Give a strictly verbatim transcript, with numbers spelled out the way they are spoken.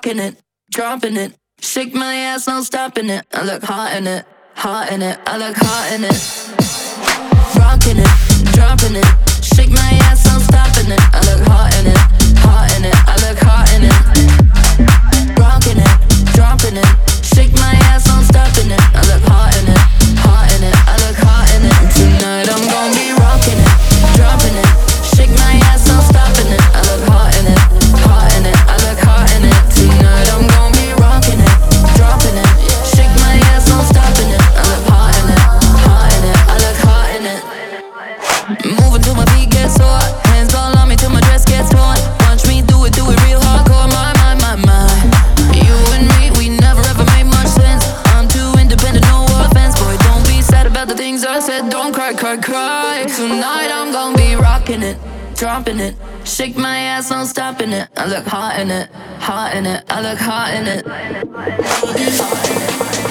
rocking it, dropping it. Shake my ass, no stopping it. I look hot in it, hot in it. I look hot in it. Rocking it, dropping it. Shake my ass, no stopping it. I look hot in it, hot in it. I look hot in it. Rocking it, dropping it. Shake my ass, no stopping it. I look hot in it, hot in it. I look hot in it. Tonight I'm gonna be rocking it, dropping it. Shake my ass, no stopping it. I look hot in it, hot in it. I look hot in it. Tonight I'm gonna be rocking it, dropping it. Shake my ass, no stopping it. I look hot in it, hot in it. I look hot in it. Moving till my feet get sore. Hands all on me till my dress gets torn. Watch me do it, do it real hardcore. My, my, my, my. You and me, we never ever made much sense. I'm too independent, no offense. Boy, don't be sad about the things I said. Don't cry, cry, cry. Tonight I'm gonna be rocking it, dropping it. Shake my ass, no stopping it. I look hot in it, hot in it. I look hot in it. Hot in it.